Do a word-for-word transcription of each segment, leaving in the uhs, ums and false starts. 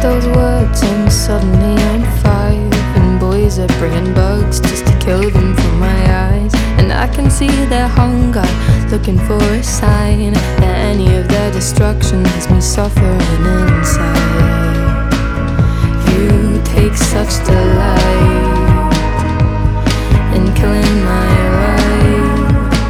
those words and suddenly I'm five, and boys are bringing bugs just to kill them from my eyes. And I can see their hunger, looking for a sign that any of their destruction has me suffering inside. You take such delight in killing my light.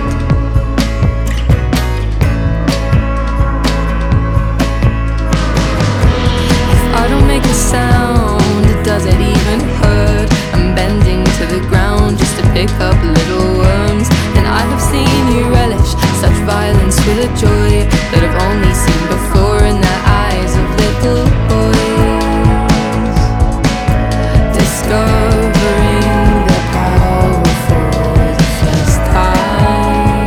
If I don't make a sound, does it even hurt? I'm bending to the ground just to pick up little worms. And I have seen you relish such violence with a joy that I've only seen before in the eyes of little boys, discovering their power for the first time.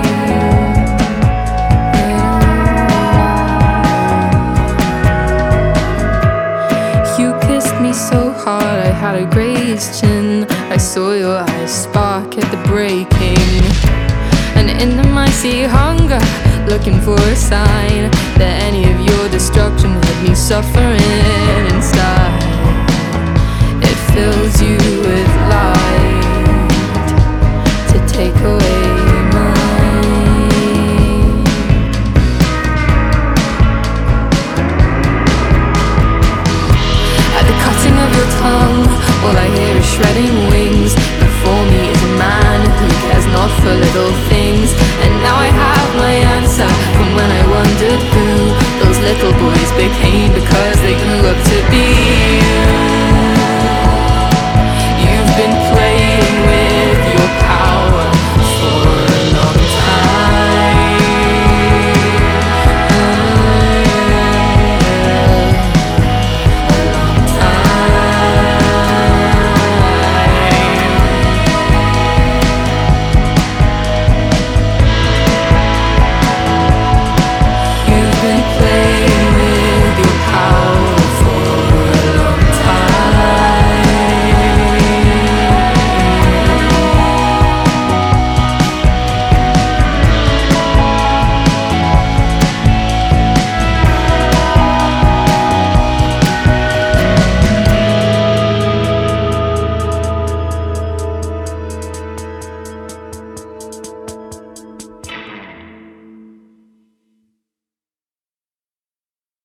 You kissed me so hard I had a grazed chin. I saw your eyes spark at the breaking, and in them I see hunger, looking for a sign that any of your destruction had me suffering inside. It fills you with light to take away mine. At the cutting of your tongue, all I hear is shredding wings. Before me is a man who cares not for little